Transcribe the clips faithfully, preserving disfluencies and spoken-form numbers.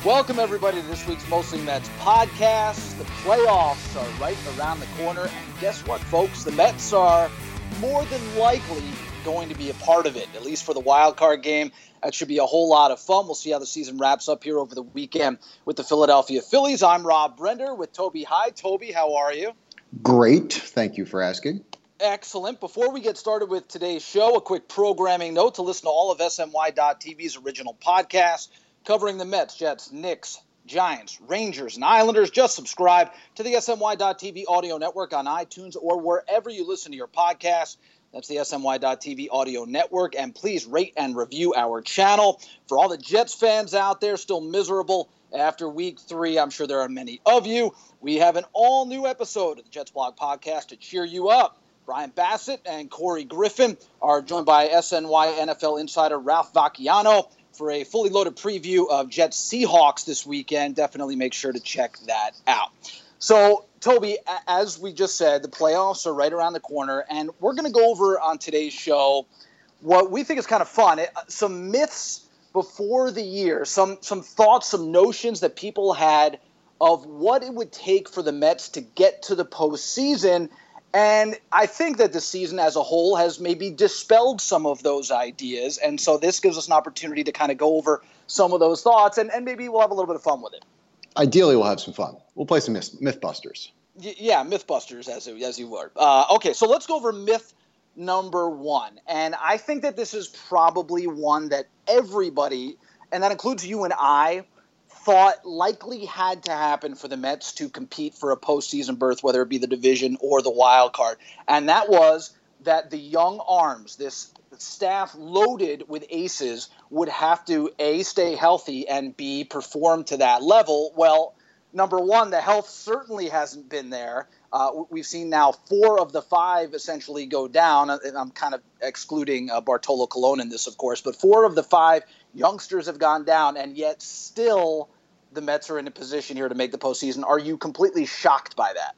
Welcome, everybody, to this week's Mostly Mets podcast. The playoffs are right around the corner, and guess what, folks? The Mets are more than likely going to be a part of it, at least for the wild card game. That should be a whole lot of fun. We'll see how the season wraps up here over the weekend with the Philadelphia Phillies. I'm Rob Brender with Toby. Hi, Toby. How are you? Great. Thank you for asking. Excellent. Before we get started with today's show, a quick programming note to listen to all of S N Y dot T V's original podcasts covering the Mets, Jets, Knicks, Giants, Rangers, and Islanders. Just subscribe to the S N Y dot T V audio network on iTunes or wherever you listen to your podcasts. That's the S N Y dot T V audio network. And please rate and review our channel. For all the Jets fans out there still miserable after week three, I'm sure there are many of you, we have an all-new episode of the Jets Blog Podcast to cheer you up. Brian Bassett and Corey Griffin are joined by S N Y N F L insider Ralph Vacchiano for a fully loaded preview of Jets Seahawks this weekend. Definitely make sure to check that out. So, Toby, as we just said, the playoffs are right around the corner, and we're going to go over on today's show what we think is kind of fun. It, some myths before the year, some some thoughts, some notions that people had of what it would take for the Mets to get to the postseason. And I think that the season as a whole has maybe dispelled some of those ideas. And so this gives us an opportunity to kind of go over some of those thoughts, and, and maybe we'll have a little bit of fun with it. Ideally, we'll have some fun. We'll play some myth, Mythbusters. Y- yeah, Mythbusters, as, as you were. Uh, okay, so let's go over myth number one. And I think that this is probably one that everybody, and that includes you and I, thought likely had to happen for the Mets to compete for a postseason berth, whether it be the division or the wild card. And that was that the young arms, this staff loaded with aces, would have to, A, stay healthy, and B, perform to that level. Well, number one, the health certainly hasn't been there. Uh, we've seen now four of the five essentially go down. And I'm kind of excluding uh, Bartolo Colon in this, of course, but four of the five youngsters have gone down, and yet still the Mets are in a position here to make the postseason. Are you completely shocked by that?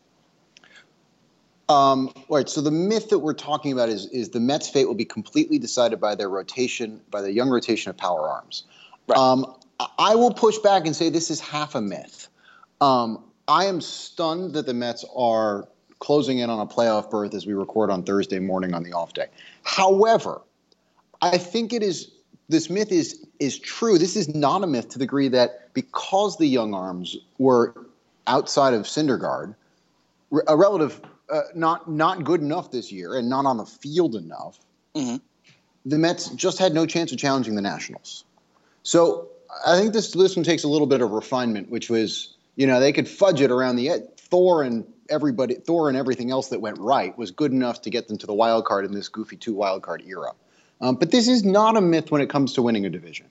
Um, right. So the myth that we're talking about is is the Mets' fate will be completely decided by their rotation, by the young rotation of power arms. Right. Um, I will push back and say this is half a myth. Um, I am stunned that the Mets are closing in on a playoff berth as we record on Thursday morning on the off day. However, I think it is this myth is is true. This is not a myth to the degree that because the young arms were outside of Syndergaard, a relative uh, not not good enough this year and not on the field enough, mm-hmm. the Mets just had no chance of challenging the Nationals. So I think this this one takes a little bit of refinement, which was, you know, they could fudge it around the edge. Thor and everybody, Thor and everything else that went right was good enough to get them to the wild card in this goofy two wild card era. Um, but this is not a myth when it comes to winning a division.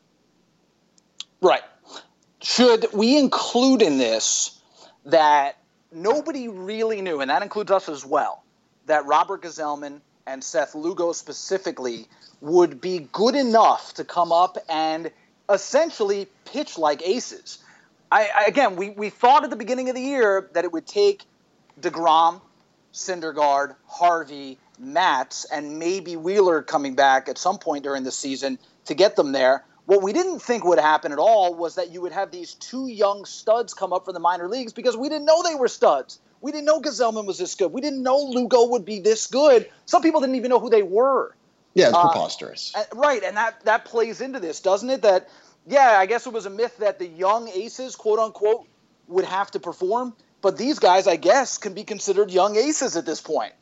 Right. Should we include in this that nobody really knew, and that includes us as well, that Robert Gsellman and Seth Lugo specifically would be good enough to come up and essentially pitch like aces? I, I, again, we, we thought at the beginning of the year that it would take DeGrom, Syndergaard, Harvey, Matz, and maybe Wheeler coming back at some point during the season to get them there. What we didn't think would happen at all was that you would have these two young studs come up from the minor leagues, because we didn't know they were studs. We didn't know Gsellman was this good. We didn't know Lugo would be this good. Some people didn't even know who they were. Yeah, it's uh, preposterous. Right, and that, that plays into this, doesn't it? That, yeah, I guess it was a myth that the young aces, quote unquote, would have to perform. But these guys, I guess, can be considered young aces at this point.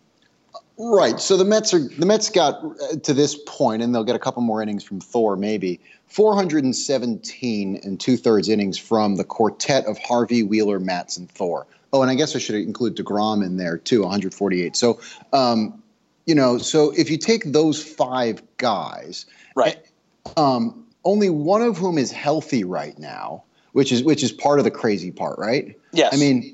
Right. So the Mets are the Mets got to this point, and they'll get a couple more innings from Thor, maybe four hundred seventeen and two thirds innings from the quartet of Harvey, Wheeler, Matz, and Thor. Oh, and I guess I should include DeGrom in there too, one hundred forty-eight. So, um, you know, so if you take those five guys, right, um, only one of whom is healthy right now, which is which is part of the crazy part, right? Yes. I mean.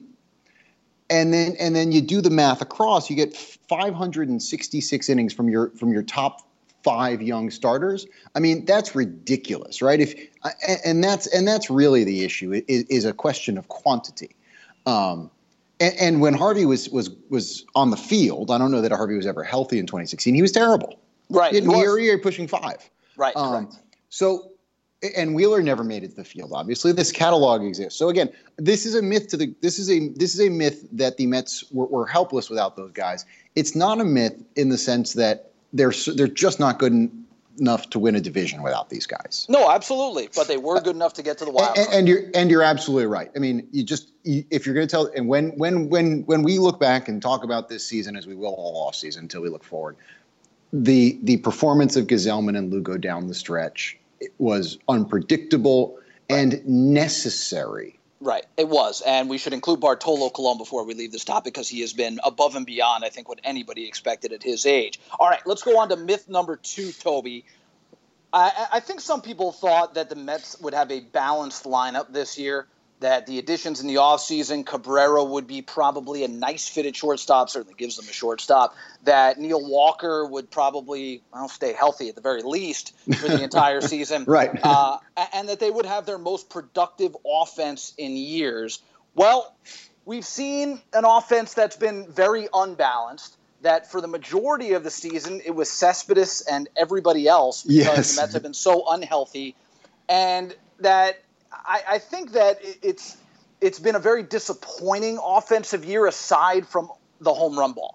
And then and then you do the math across, you get five hundred sixty-six innings from your from your top five young starters. I mean, that's ridiculous, right? If and that's and that's really the issue, is, is a question of quantity. Um, and, and when Harvey was was was on the field, I don't know that Harvey was ever healthy in twenty sixteen. He was terrible. Right. He had near pushing five. Right. Um, so And Wheeler never made it to the field. Obviously, this catalog exists. So again, this is a myth to the. This is a this is a myth that the Mets were, were helpless without those guys. It's not a myth in the sense that they're they're just not good enough to win a division without these guys. No, absolutely, but they were good enough to get to the wild card. And, and you're and you're absolutely right. I mean, you just you, if you're going to tell, and when when when when we look back and talk about this season, as we will all off season until we look forward, the the performance of Gesellman and Lugo down the stretch was unpredictable right. and necessary. Right, it was, and we should include Bartolo Colon before we leave this topic because he has been above and beyond, I think, what anybody expected at his age. All right, let's go on to myth number two, Toby. I, I think some people thought that the Mets would have a balanced lineup this year, that the additions in the offseason, Cabrera would be probably a nice fit at shortstop, certainly gives them a shortstop, that Neil Walker would probably, well, stay healthy at the very least for the entire season. Right. Uh, and that they would have their most productive offense in years. Well, we've seen an offense that's been very unbalanced, that for the majority of the season, it was Cespedes and everybody else because yes. the Mets have been so unhealthy. And that I, I think that it's it's been a very disappointing offensive year aside from the home run ball.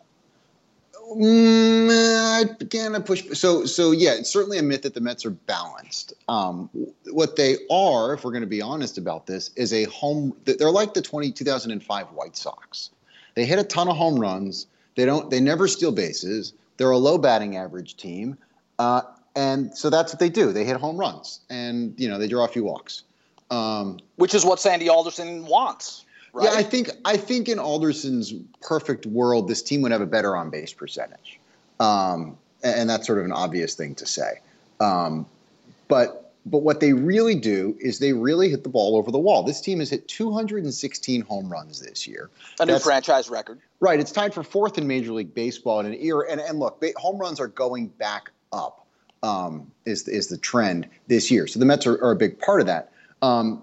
Mm, I began to push. So, so yeah, it's certainly a myth that the Mets are balanced. Um, what they are, if we're going to be honest about this, is a home. They're like the twenty, two thousand five White Sox. They hit a ton of home runs. They don't. They never steal bases. They're a low batting average team, uh, and so that's what they do. They hit home runs, and you know they draw a few walks. Um, Which is what Sandy Alderson wants, right? Yeah, I think I think in Alderson's perfect world, this team would have a better on-base percentage, um, and that's sort of an obvious thing to say. Um, but but what they really do is they really hit the ball over the wall. This team has hit two hundred sixteen home runs this year. A new That's, franchise record. Right, it's tied for fourth in Major League Baseball in an era. And, and look, home runs are going back up. Um, is is the trend this year? So the Mets are, are a big part of that. Um,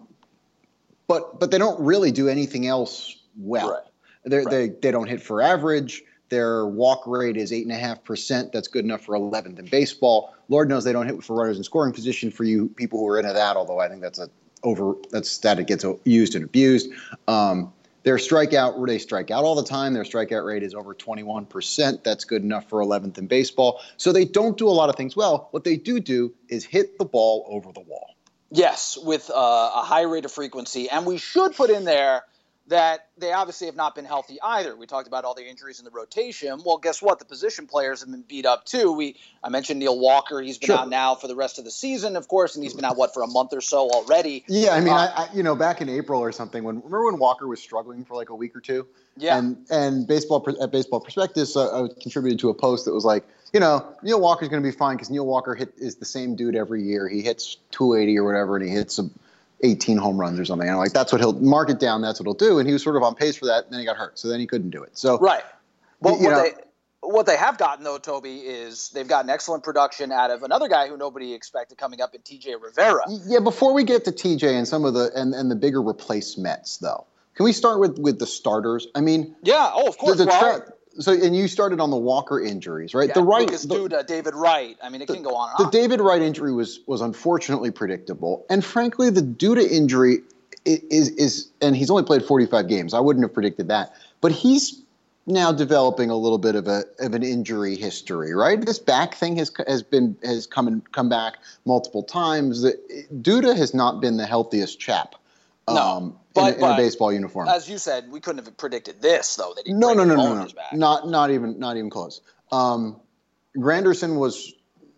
but but they don't really do anything else well. Right. Right. They they don't hit for average. Their walk rate is eight and a half percent. That's good enough for eleventh in baseball. Lord knows they don't hit for runners in scoring position for you people who are into that. Although I think that's a over that's stat that gets used and abused. Um, their strikeout they strike out all the time. Their strikeout rate is over twenty-one percent. That's good enough for eleventh in baseball. So they don't do a lot of things well. What they do do is hit the ball over the wall. Yes, with uh, a high rate of frequency. And we should put in there that they obviously have not been healthy either. We talked about all the injuries in the rotation. Well, guess what? The position players have been beat up too. We I mentioned Neil Walker. He's been Sure. out now for the rest of the season, of course, and he's been out, what, for a month or so already. Yeah, I mean, Uh, I, I you know, back in April or something, when remember when Walker was struggling for like a week or two? Yeah. And and baseball at Baseball Prospectus, uh, I contributed to a post that was like, you know, Neil Walker's going to be fine because Neil Walker hit is the same dude every year. He hits two eighty or whatever, and he hits a eighteen home runs or something. And I'm like, that's what he'll mark it down. That's what he'll do. And he was sort of on pace for that. And then he got hurt. So then he couldn't do it. So Right. Well, you what know, they what they have gotten, though, Toby, is they've gotten excellent production out of another guy who nobody expected coming up in T J Rivera. Yeah, before we get to T J and some of the and, and the bigger replacements, though, can we start with, with the starters? I mean, Yeah. Oh, of course. the, the well, tra- so and you started on the Walker injuries, right? yeah, the right, Lucas the, Duda, David Wright. I mean, it can go on and the on. David Wright injury was was unfortunately predictable, and frankly, the Duda injury is, is is and he's only played forty-five games. I wouldn't have predicted that, but he's now developing a little bit of a of an injury history, right? This back thing has has been has come and come back multiple times. The, Duda has not been the healthiest chap. No, um, but, in, in but a baseball uniform. As you said, we couldn't have predicted this, though. That he'd No, break no, his no, bone no, in no, his back. not not even not even close. Um, Granderson was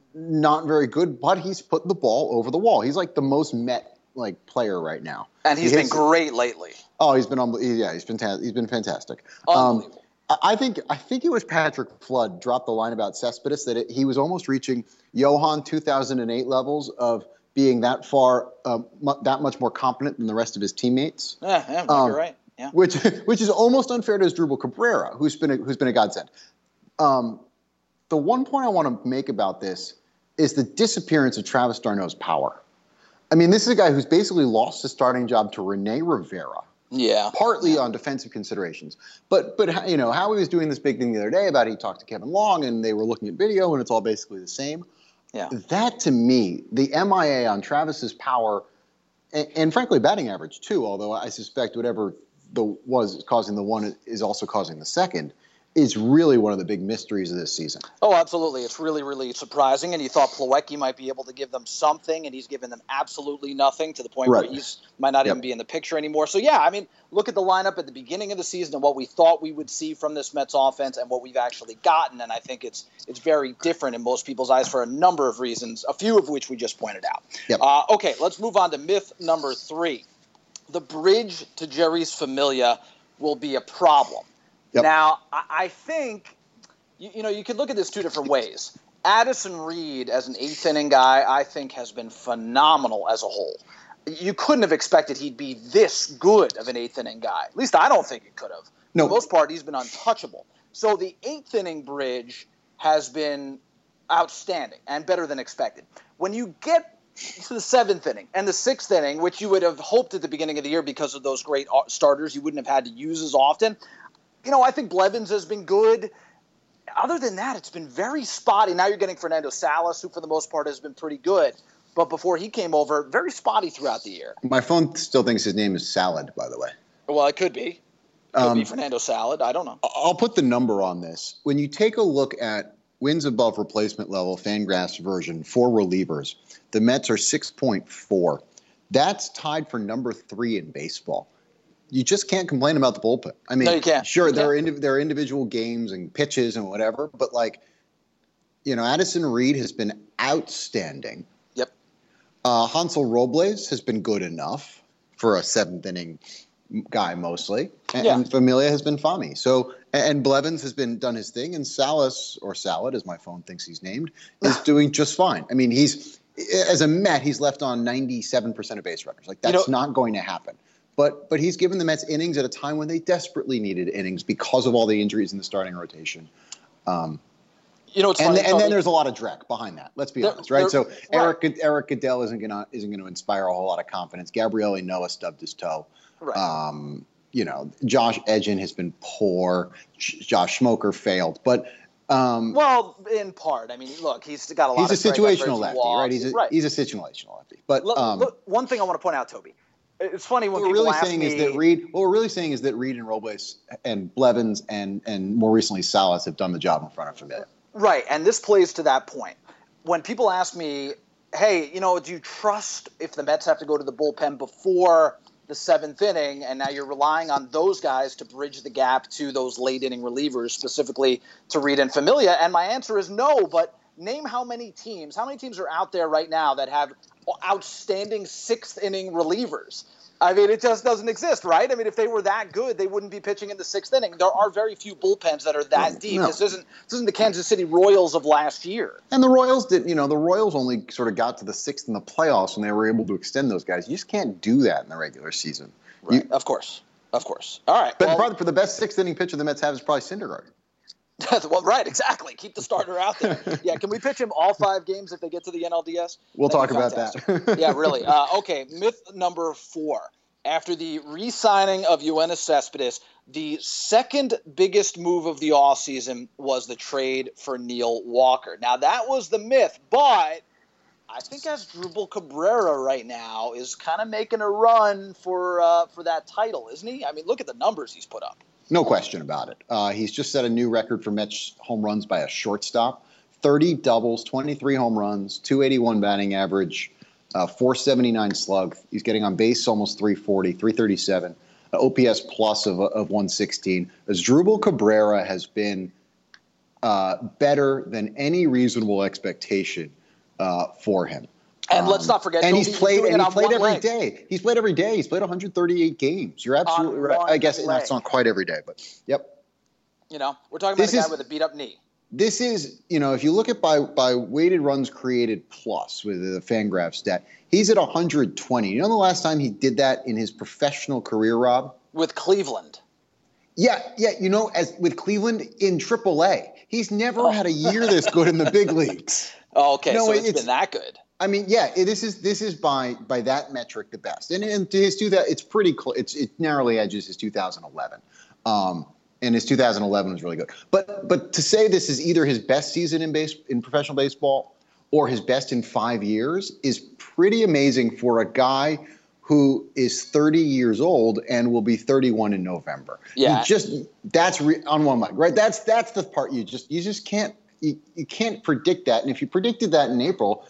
not very good, but he's put the ball over the wall. He's like the most Met like player right now, And he's he been hits- great lately. Oh, he's been unbel- yeah, he's been ta- he's been fantastic. Unbelievable. Um, I I think I think it was Patrick Flood dropped the line about Cespedes that it, he was almost reaching Johan two thousand eight levels of being that far, uh, mu- that much more competent than the rest of his teammates. Yeah, yeah, Um, you're right. Yeah. Which which is almost unfair to Asdrubal Cabrera, who's been a, who's been a godsend. Um, the one point I want to make about this is the disappearance of Travis d'Arnaud's power. I mean, this is a guy who's basically lost his starting job to Rene Rivera, Yeah. partly on defensive considerations. But but you know, Howie was doing this big thing the other day about he talked to Kevin Long and they were looking at video and it's all basically the same. Yeah. That, to me, the M I A on Travis's power and, and frankly, batting average, too, although I suspect whatever the was causing the one is also causing the second, is really one of the big mysteries of this season. Oh, absolutely. It's really, really surprising. And you thought Plawecki might be able to give them something, and he's given them absolutely nothing to the point Right. where he's might not Yep. even be in the picture anymore. So, yeah, I mean, look at the lineup at the beginning of the season and what we thought we would see from this Mets offense and what we've actually gotten. And I think it's it's very different in most people's eyes for a number of reasons, a few of which we just pointed out. Yep. Uh, okay, let's move on to myth number three. The bridge to Jerry's Familia will be a problem. Yep. Now, I, I think... You, you know, you could look at this two different ways. Addison Reed, as an eighth inning guy, I think has been phenomenal as a whole. You couldn't have expected he'd be this good of an eighth inning guy. At least I don't think he could have. No. For the most part, he's been untouchable. So the eighth inning bridge has been outstanding and better than expected. When you get to the seventh inning and the sixth inning, which you would have hoped at the beginning of the year because of those great starters you wouldn't have had to use as often, you know, I think Blevins has been good. Other than that, it's been very spotty. Now you're getting Fernando Salas, who for the most part has been pretty good. But before he came over, very spotty throughout the year. My phone still thinks his name is Salad, by the way. Well, it could be. Could Um, be Fernando Salad. I don't know. I'll put the number on this. When you take a look at wins above replacement level, Fangraphs version for relievers, the Mets are six point four. That's tied for number three in baseball. You just can't complain about the bullpen. I mean, No, you can't. sure, You there are can't. indi- there are individual games and pitches and whatever, but like, you know, Addison Reed has been outstanding. Yep. Uh, Hansel Robles has been good enough for a seventh inning guy mostly, and, Yeah. and Familia has been Fami. So, and Blevins has been done his thing, and Salas, or Salad, as my phone thinks he's named, is doing just fine. I mean, he's as a Met, he's left on ninety-seven percent of base runners. Like, that's You know- not going to happen. But but he's given the Mets innings at a time when they desperately needed innings because of all the injuries in the starting rotation. Um, You know, it's and funny. and Tony. then there's a lot of dreck behind that. Let's be There- honest, right? there- So right. Eric Eric Goodell isn't gonna isn't gonna inspire a whole lot of confidence. Gabriele Noah stubbed his toe. Right. Um, you know, Josh Edgin has been poor. Sh- Josh Smoker failed, but um, Well, in part. I mean, look, he's got a lot he's a of strikeouts, very situational few lefty, walks. right? He's a right. he's a situational lefty. But Look, um, look, one thing I want to point out, Toby. It's funny when what we're people really ask saying me. is that Reed. What we're really saying is that Reed and Robles and Blevins and and more recently Salas have done the job in front of Familia. Right, and this plays to that point. When people ask me, hey, you know, do you trust if the Mets have to go to the bullpen before the seventh inning, and now you're relying on those guys to bridge the gap to those late inning relievers, specifically to Reed and Familia? And my answer is no, but name how many teams, how many teams are out there right now that have outstanding sixth inning relievers? I mean, it just doesn't exist, right? I mean, if they were that good, they wouldn't be pitching in the sixth inning. There are very few bullpens that are that deep. No. This isn't this isn't the Kansas City Royals of last year. And the Royals did, you know, the Royals only sort of got to the sixth in the playoffs when they were able to extend those guys. You just can't do that in the regular season. Right. You- Of course. Of course. All right. but well, probably for the best sixth inning pitcher the Mets have is probably Syndergaard. well, right, exactly. Keep the starter out there. Yeah, can we pitch him all five games if they get to the N L D S? We'll That'd talk be about fantastic. that. Yeah, really. Uh, okay, myth number four. After the re-signing of Yoenis Cespedes, the second biggest move of the offseason was the trade for Neil Walker. Now, that was the myth, but I think Asdrubal Cabrera right now is kind of making a run for uh, for that title, isn't he? I mean, look at the numbers he's put up. No question about it. Uh, he's just set a new record for Mets home runs by a shortstop. thirty doubles, twenty-three home runs, two eighty-one batting average, uh, four seventy-nine slug. He's getting on base almost three forty, three thirty-seven, an O P S plus of, of one sixteen. Asdrubal Cabrera has been uh, better than any reasonable expectation uh, for him. And let's not forget, and Toby, he's he's played. doing And it he on played one every leg. day. He's played every day. He's played one hundred thirty-eight games. You're absolutely On right. I one guess leg. that's not quite every day, but yep. You know, we're talking about This a guy is- with a beat-up knee. This is, you know, if you look at by by weighted runs created plus with the Fangraph stat, he's at one hundred twenty. You know the last time he did that in his professional career, Rob? With Cleveland. Yeah, yeah. You know, as with Cleveland in triple A, he's never Oh. had a year this good in the big leagues. Oh, okay, No, so it's it's- been that good. I mean, yeah, it, this is this is by by that metric the best, and and to his two that it's pretty close. It's it narrowly edges his two thousand eleven, um, and his two thousand eleven was really good. But but to say this is either his best season in base in professional baseball or his best in five years is pretty amazing for a guy who is thirty years old and will be thirty-one in November. Yeah. You just that's re, on one leg, right? That's that's the part you just you just can't you, you can't predict that. And if you predicted that in April,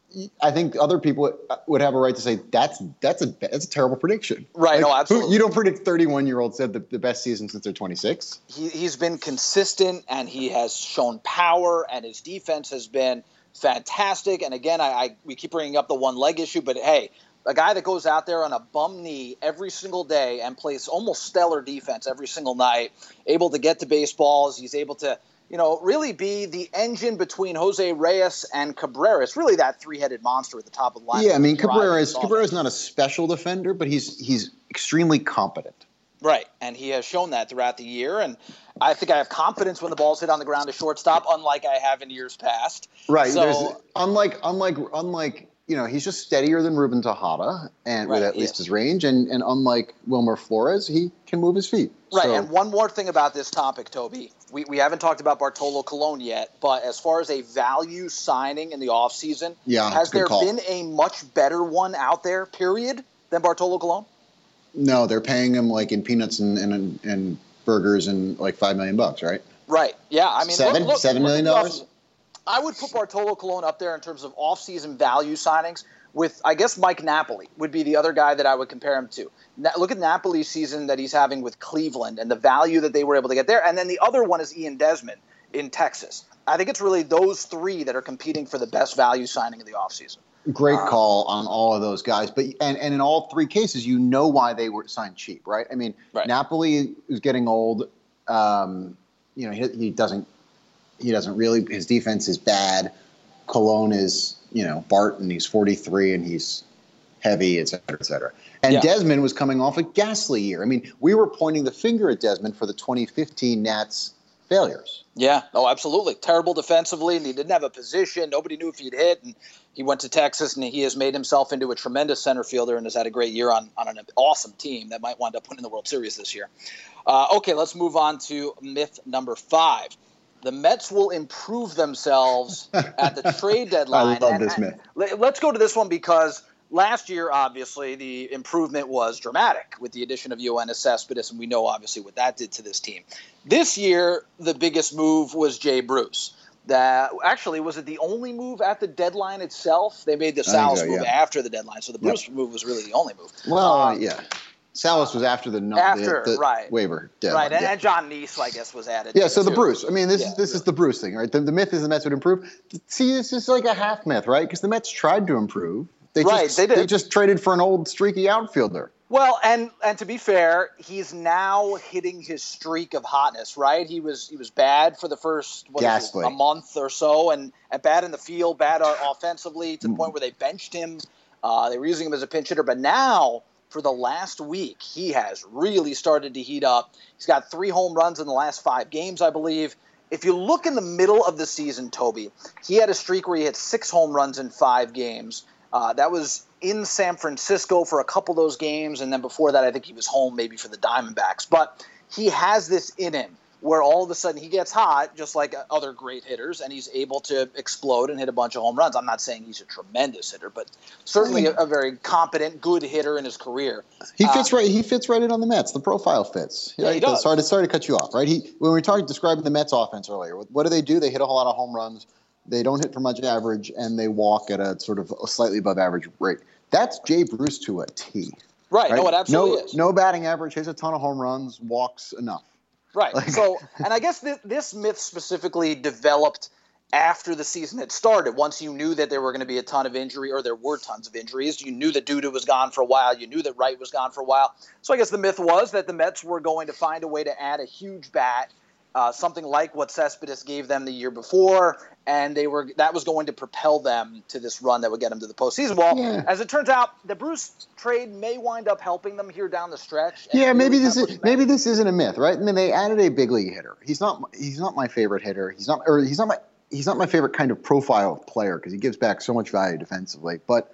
I think other people would have a right to say that's that's a that's a terrible prediction. Right? Like, no, absolutely. Who, you don't predict thirty-one-year-olds said the, the best season since they're twenty-six. He, he's been consistent, and he has shown power, and his defense has been fantastic. And again, I, I we keep bringing up the one leg issue, but hey, a guy that goes out there on a bum knee every single day and plays almost stellar defense every single night, able to get to baseballs, he's able to, you know, really be the engine between Jose Reyes and Cabrera. It's really that three-headed monster at the top of the line. Yeah, I mean, Cabrera is Cabrera is not a special defender, but he's he's extremely competent. Right, and he has shown that throughout the year, and I think I have confidence when the ball's hit on the ground to shortstop, unlike I have in years past. Right. So, There's, unlike unlike unlike you know, he's just steadier than Ruben Tejada, and Right, with at he least is. his range, and and unlike Wilmer Flores, he can move his feet. Right, So- and one more thing about this topic, Toby. We we haven't talked about Bartolo Colon yet, but as far as a value signing in the offseason, Yeah, has good there call. been a much better one out there, period, than Bartolo Colon? No, they're paying him like in peanuts and and, and burgers and like five million bucks, right? Right, yeah. I mean, Seven? look, look, Seven look million at the dollars? offseason. I would put Bartolo Colon up there in terms of offseason value signings with, I guess, Mike Napoli would be the other guy that I would compare him to. Na- look at Napoli's season that he's having with Cleveland and the value that they were able to get there. And then the other one is Ian Desmond in Texas. I think it's really those three that are competing for the best value signing of the offseason. Great call on all of those guys, but and, and in all three cases, you know why they were signed cheap, right? I mean, Right. Napoli is getting old. Um, you know, he, he doesn't he doesn't really his defense is bad. Cologne is you know Bart, and he's forty-three, and he's heavy, et cetera, et cetera. And Yeah. Desmond was coming off a ghastly year. I mean, we were pointing the finger at Desmond for the twenty fifteen Nats failures. Yeah, oh, absolutely. Terrible defensively, and he didn't have a position. Nobody knew if he'd hit, and he went to Texas, and he has made himself into a tremendous center fielder and has had a great year on, on an awesome team that might wind up winning the World Series this year. Uh, okay, let's move on to myth number five. The Mets will improve themselves at the trade deadline. I love And- this and myth. let- Let's go to this one because last year, obviously, the improvement was dramatic with the addition of Yoenis Cespedes, and we know, obviously, what that did to this team. This year, the biggest move was Jay Bruce. That actually, was it the only move at the deadline itself? They made the think Salas so, move yeah. after the deadline, so the Bruce move was really the only move. Well, Um, yeah. Salas was after the, no, After, the, the right. waiver deadline. Right, and, yeah. and John Neese, I guess, was added. Yeah, so the too. Bruce. I mean, this Yeah, is this really. is the Bruce thing, right? The, the myth is the Mets would improve. See, this is like a half myth, right? Because the Mets tried to improve. They Right, just, they did. They just traded for an old streaky outfielder. Well, and and to be fair, he's now hitting his streak of hotness, right? He was he was bad for the first what is it, Ghastly. a month or so, and, and bad in the field, bad uh, offensively to the point where they benched him. Uh, they were using him as a pinch hitter, but now for the last week, he has really started to heat up. He's got three home runs in the last five games, I believe. If you look in the middle of the season, Toby, he had a streak where he hit six home runs in five games. Uh, that was in San Francisco for a couple of those games, and then before that, I think he was home maybe for the Diamondbacks. But he has this in him where all of a sudden he gets hot, just like other great hitters, and he's able to explode and hit a bunch of home runs. I'm not saying he's a tremendous hitter, but certainly a, a very competent, good hitter in his career. He fits Uh, right. He fits right in on the Mets. The profile fits. Yeah, he does. Sorry to sorry to cut you off. Right. He when we were talking describing the Mets offense earlier. What do they do? They hit a whole lot of home runs. They don't hit for much average, and they walk at a sort of a slightly above average rate. That's Jay Bruce to a T. Right, Right? no, it absolutely no, is. No batting average. Hits a ton of home runs. Walks enough. Right. Like- So, and I guess th- this myth specifically developed after the season had started. Once you knew that there were going to be a ton of injury, or there were tons of injuries, you knew that Duda was gone for a while. You knew that Wright was gone for a while. So I guess the myth was that the Mets were going to find a way to add a huge bat, uh, something like what Cespedes gave them the year before, and they were that was going to propel them to this run that would get them to the postseason. Well, Yeah. as it turns out, the Bruce trade may wind up helping them here down the stretch. and Yeah, maybe really this kind of is pushing back. maybe this isn't a myth, right? I mean, they added a big league hitter. He's not he's not my favorite hitter. He's not or he's not my he's not my favorite kind of profile player because he gives back so much value defensively. But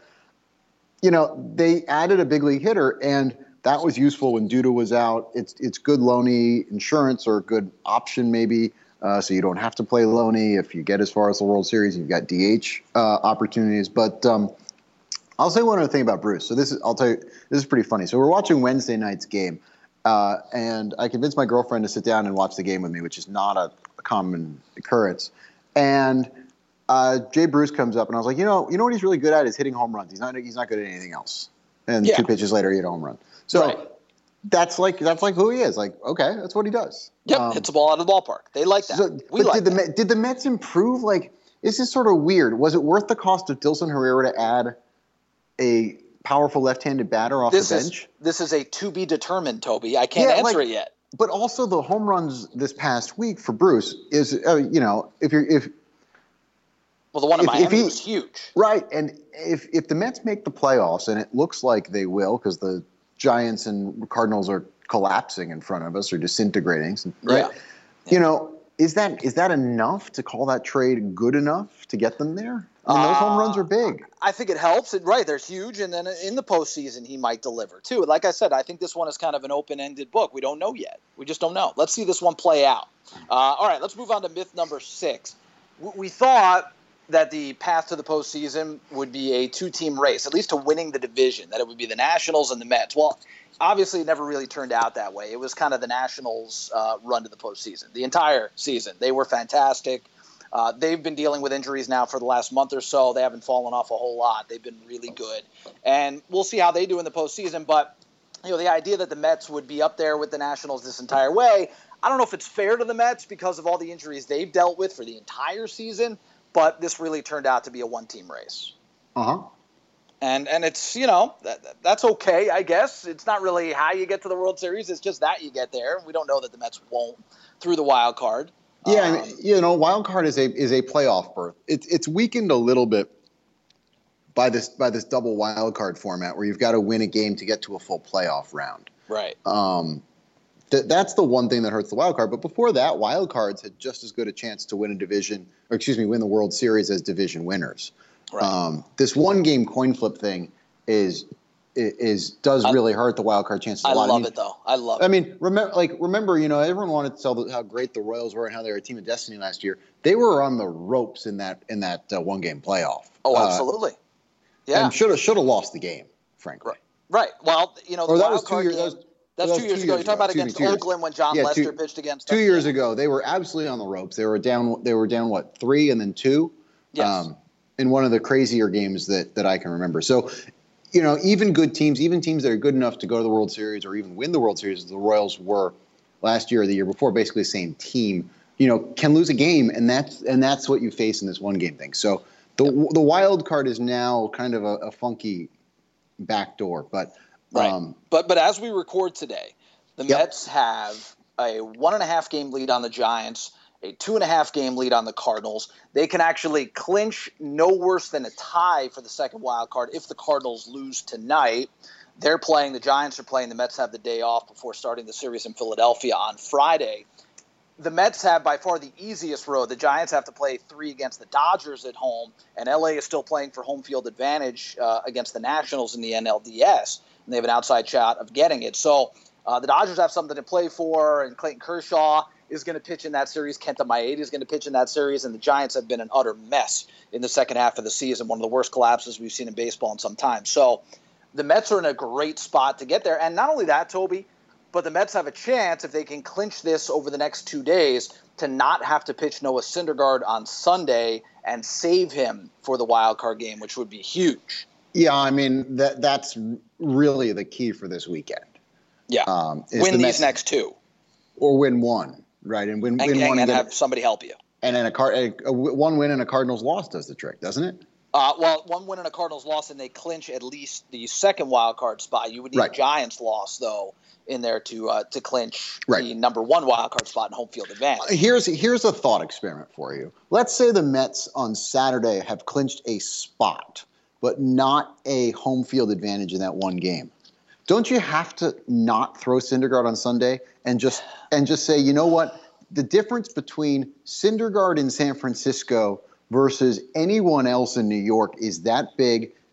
you know, they added a big league hitter, and that was useful when Duda was out. It's it's good loaney insurance or a good option maybe Uh, so you don't have to play Loney. If you get as far as the World Series, you've got D H uh, opportunities. But um, I'll say one other thing about Bruce. So this is, I'll tell you, this is pretty funny. So we're watching Wednesday night's game, uh, and I convinced my girlfriend to sit down and watch the game with me, which is not a, a common occurrence. And uh, Jay Bruce comes up, and I was like, you know, you know what he's really good at is hitting home runs. He's not, he's not good at anything else. And yeah. two pitches later, he hit a home run. So. Right. That's like that's like who he is. Like, okay, that's what he does. Yep, um, hits the ball out of the ballpark. They like that. So, we but like did the that. did the Mets improve? Like, this is sort of weird. Was it worth the cost of Dilson Herrera to add a powerful left-handed batter off this the is, bench? This is a to be determined, Toby. I can't yeah, answer like, it yet. But also the home runs this past week for Bruce is, uh, you know, if you're if well, the one in if, Miami if he, was huge, right? And if if the Mets make the playoffs, and it looks like they will, because the Giants and Cardinals are collapsing in front of us or disintegrating, right? Yeah. Yeah. You know, is that is that enough to call that trade good enough to get them there? I mean, those uh, home runs are big. I think it helps. It, right, they're huge, and then in the postseason, he might deliver too. Like I said, I think this one is kind of an open-ended book. We don't know yet. We just don't know. Let's see this one play out. Uh, all right, let's move on to myth number six. We thought that the path to the postseason would be a two-team race, at least to winning the division, that it would be the Nationals and the Mets. Well, obviously, it never really turned out that way. It was kind of the Nationals' uh, run to the postseason, the entire season. They were fantastic. Uh, they've been dealing with injuries now for the last month or so. They haven't fallen off a whole lot. They've been really good. And we'll see how they do in the postseason. But, you know, the idea that the Mets would be up there with the Nationals this entire way, I don't know if it's fair to the Mets because of all the injuries they've dealt with for the entire season. But this really turned out to be a one-team race. Uh-huh. And and it's, you know, that, that's okay, I guess. It's not really how you get to the World Series. It's just that you get there. We don't know that the Mets won't through the wild card. Yeah, um, I mean, you know, wild card is a is a playoff berth. It's it's weakened a little bit by this by this double wild card format where you've got to win a game to get to a full playoff round. Right. Um, th- that's the one thing that hurts the wild card. But before that, wild cards had just as good a chance to win a division, or excuse me, win the World Series as division winners. Right. Um, this one game coin flip thing is is does really hurt the wild card chances a I lot. love I mean, it though. I love it. I mean, remember, like remember, you know, everyone wanted to tell the, how great the Royals were and how they were a team of destiny last year. They were on the ropes in that in that uh, one game playoff. Oh, absolutely. Uh, yeah, and should have should have lost the game, frankly. Right. Right. Well, you know, the or that wild was two card years. game, That was, that's that two years ago. You're talking about against me, Oakland when John yeah, Lester two, pitched against two them. years ago. They were absolutely on the ropes. They were down. They were down what three and then two. Yes. Um, in one of the crazier games that that I can remember. So, you know, even good teams, even teams that are good enough to go to the World Series or even win the World Series, as the Royals were last year or the year before, basically the same team, you know, can lose a game, and that's and that's what you face in this one game thing. So the yep. the wild card is now kind of a, a funky backdoor, but right. Um, but but as we record today, the yep. Mets have a one and a half game lead on the Giants, a two and a half game lead on the Cardinals. They can actually clinch no worse than a tie for the second wild card if the Cardinals lose tonight. They're playing, the Giants are playing, the Mets have the day off before starting the series in Philadelphia on Friday. The Mets have by far the easiest road. The Giants have to play three against the Dodgers at home, and L A is still playing for home field advantage uh, against the Nationals in the N L D S, and they have an outside shot of getting it. So uh, the Dodgers have something to play for, and Clayton Kershaw is going to pitch in that series. Kenta Maeda is going to pitch in that series, and the Giants have been an utter mess in the second half of the season, one of the worst collapses we've seen in baseball in some time. So the Mets are in a great spot to get there, and not only that, Toby, but the Mets have a chance, if they can clinch this over the next two days, to not have to pitch Noah Syndergaard on Sunday and save him for the wild card game, which would be huge. Yeah, I mean, that that's really the key for this weekend. Yeah, um, win the these Mets, next two. Or win one. Right, and win, and, win and, one and and have somebody help you. And then a, car, a, a one win and a Cardinals loss does the trick, doesn't it? Uh, well, one win and a Cardinals loss, and they clinch at least the second wild card spot. You would need right. a Giants loss though in there to uh, to clinch right. the number one wild card spot in home field advantage. Here's here's a thought experiment for you. Let's say the Mets on Saturday have clinched a spot, but not a home field advantage in that one game. Don't you have to not throw Syndergaard on Sunday and just and just say, you know what? The difference between Syndergaard in San Francisco versus anyone else in New York is that big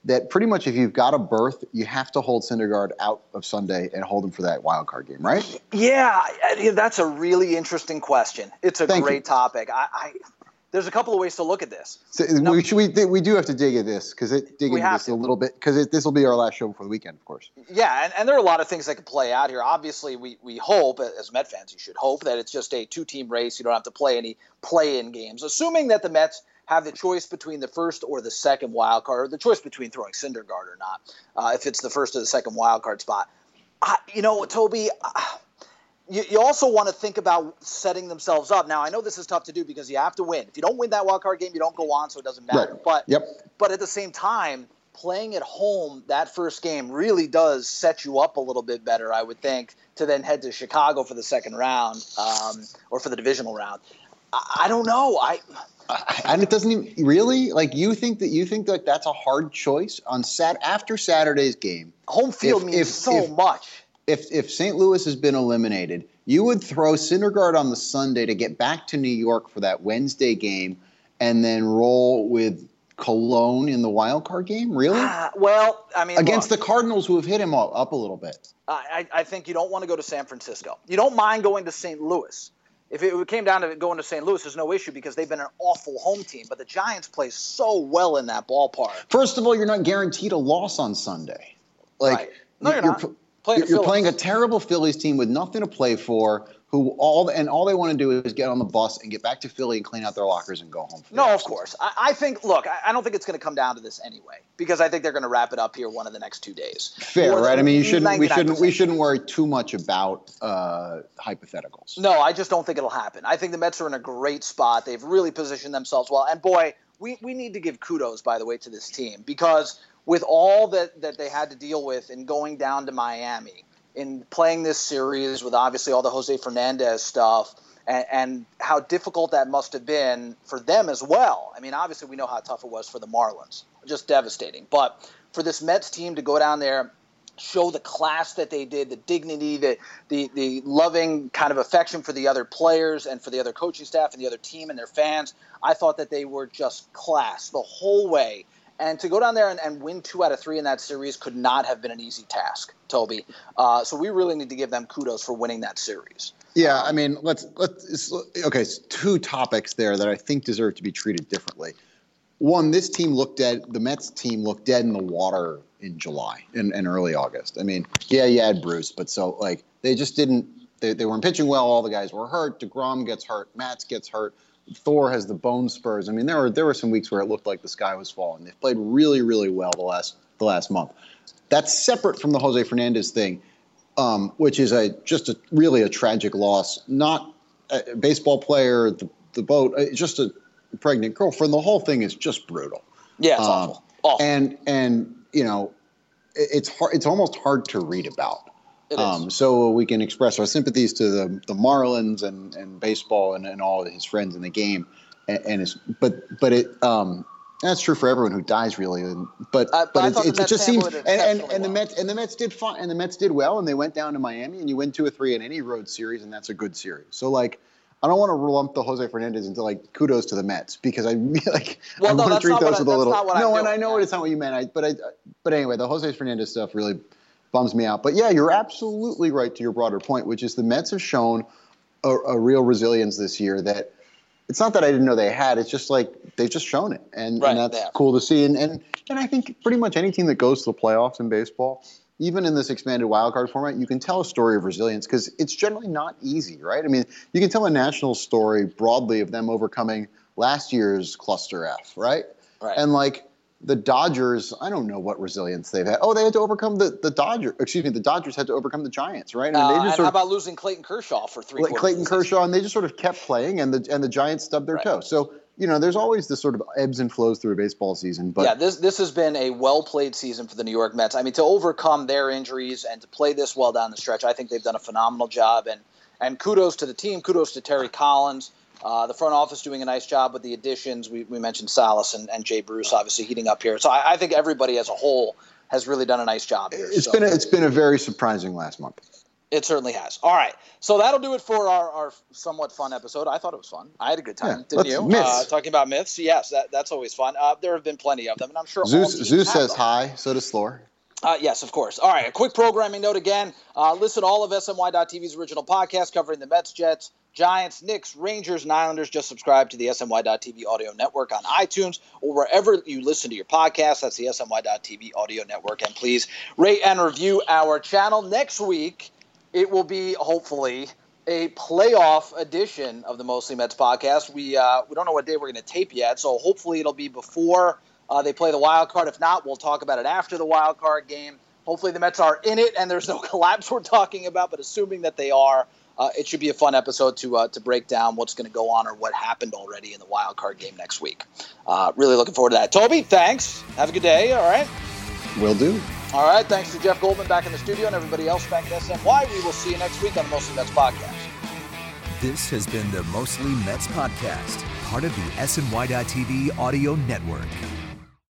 that pretty much if you've got a berth, you have to hold Syndergaard out of Sunday and hold him for that wild card game, right? Yeah, I, that's a really interesting question. It's a Thank great you. topic. I, I there's a couple of ways to look at this. So No, we, should, we we do have to dig at this because it dig We into have this to. a little bit because this will be our last show before the weekend, of course. Yeah, and, and there are a lot of things that could play out here. Obviously, we, we hope, as Met fans, you should hope that it's just a two-team race. You don't have to play any play-in games. Assuming that the Mets have the choice between the first or the second wild card, or the choice between throwing Syndergaard or not, uh, if it's the first or the second wild card spot. I, you know, Toby, uh, you, you also want to think about setting themselves up. Now, I know this is tough to do because you have to win. If you don't win that wild card game, you don't go on, so it doesn't matter. Right. But Yep. But at the same time, playing at home that first game really does set you up a little bit better, I would think, to then head to Chicago for the second round um, or for the divisional round. I, I don't know. I And it doesn't even really like you think that you think that that's a hard choice on Sat after Saturday's game. home field If- means if- so if- much. If if Saint Louis has been eliminated, you would throw Syndergaard on the Sunday to get back to New York for that Wednesday game, and then roll with Cologne in the wild card game. Really? Uh, well, I mean, Against look, the Cardinals, who have hit him all, up a little bit. I, I think you don't want to go to San Francisco. You don't mind going to Saint Louis. If it came down to going to Saint Louis, there's no issue because they've been an awful home team. But the Giants play so well in that ballpark. First of all, you're not guaranteed a loss on Sunday. Like Right. No, you're not. pl- Playing You're, the you're playing a Phillies. terrible Phillies team with nothing to play for. Who all and all they want to do is get on the bus and get back to Philly and clean out their lockers and go home. For the No, of rest. course. I, I think, look, I, I don't think it's going to come down to this anyway because I think they're going to wrap it up here one of the next two days. Fair, More right? than I mean, you shouldn't. We shouldn't. We ninety-nine percent. shouldn't worry too much about uh, hypotheticals. No, I just don't think it'll happen. I think the Mets are in a great spot. They've really positioned themselves well. And boy, we, we need to give kudos, by the way, to this team because with all that, that they had to deal with in going down to Miami, in playing this series with obviously all the Jose Fernandez stuff and, and how difficult that must have been for them as well. I mean, obviously we know how tough it was for the Marlins, just devastating. But for this Mets team to go down there, show the class that they did, the dignity, the, the the loving kind of affection for the other players and for the other coaching staff and the other team and their fans, I thought that they were just class the whole way. And to go down there and, and win two out of three in that series could not have been an easy task, Toby. Uh, so we really need to give them kudos for winning that series. Yeah, I mean, let's let's okay. So two topics there that I think deserve to be treated differently. One, this team looked dead. The Mets team looked dead in the water in July and, and early August. I mean, yeah, you had Bruce, but so like they just didn't. They, they weren't pitching well. All the guys were hurt. DeGrom gets hurt. Matz gets hurt. Thor has the bone spurs. I mean, there were there were some weeks where it looked like the sky was falling. They've played really, really well the last the last month. That's separate from the Jose Fernandez thing, um, which is a just a really a tragic loss. Not a baseball player, the the boat, uh, just a pregnant girlfriend. The whole thing is just brutal. Yeah, it's Um, awful. Awful. And and you know, it, it's hard. It's almost hard to read about. It is. Um, so we can express our sympathies to the, the Marlins and, and baseball and, and all of his friends in the game, and, and his, but but it um, that's true for everyone who dies really. And, but Uh, but but I it's, thought the it's, it Mets just seems handled and, it and, exceptionally and the well. Mets and the Mets did fine and the Mets did well and they went down to Miami and you win two or three in any road series and that's a good series. So like. I don't want to lump the Jose Fernandez into like kudos to the Mets because I like Well, I no, want to that's treat not what those I- with a that's little not what I'm no, and doing, I know yeah. it's not what you meant. I, but I but anyway, the Jose Fernandez stuff really bums me out. But yeah, you're absolutely right to your broader point, which is the Mets have shown a, a real resilience this year that it's not that I didn't know they had. It's just like they've just shown it, and, Right, and that's yeah. cool to see. And, and and I think pretty much any team that goes to the playoffs in baseball, even in this expanded wildcard format, you can tell a story of resilience because it's generally not easy, right? I mean, you can tell a national story broadly of them overcoming last year's cluster F, right? Right. And like the Dodgers, I don't know what resilience they've had. Oh, they had to overcome the the Dodgers. Excuse me, the Dodgers had to overcome the Giants, right? And Uh, they just and sort how of about losing Clayton Kershaw for three like quarters Clayton of the season? Kershaw, and they just sort of kept playing, and the and the Giants stubbed their Right. toe. So you know, there's always this sort of ebbs and flows through a baseball season. But yeah, this this has been a well-played season for the New York Mets. I mean, to overcome their injuries and to play this well down the stretch, I think they've done a phenomenal job. And and kudos to the team, kudos to Terry Collins, uh, the front office doing a nice job with the additions. We we mentioned Salas and, and Jay Bruce obviously heating up here. So I, I think everybody as a whole has really done a nice job here. it's So- been a, it's been a very surprising last month. It certainly has. All right. So that'll do it for our, our somewhat fun episode. I thought it was fun. I had a good time. Yeah, didn't you? Myths. Uh, talking about myths. Yes, that, that's always fun. Uh, there have been plenty of them, and I'm sure Zeus, all Zeus says them. hi. So does Slor. Uh, yes, of course. All right. A quick programming note again. Uh, listen to all of S M Y dot T V's original podcast covering the Mets, Jets, Giants, Knicks, Rangers, and Islanders. Just subscribe to the S M Y dot T V audio network on iTunes or wherever you listen to your podcast. That's the S M Y dot T V audio network. And please rate and review our channel. Next week, it will be, hopefully, a playoff edition of the Mostly Mets podcast. We uh, we don't know what day we're going to tape yet, so hopefully it'll be before uh, they play the wild card. If not, we'll talk about it after the wild card game. Hopefully the Mets are in it and there's no collapse we're talking about, but assuming that they are, uh, it should be a fun episode to uh, to break down what's going to go on or what happened already in the wild card game next week. Uh, really looking forward to that. Toby, thanks. Have a good day. All right. Will do. All right. Thanks to Jeff Goldman back in the studio and everybody else back at S M Y. We will see you next week on the Mostly Mets podcast. This has been the Mostly Mets podcast, part of the S M Y dot T V audio network.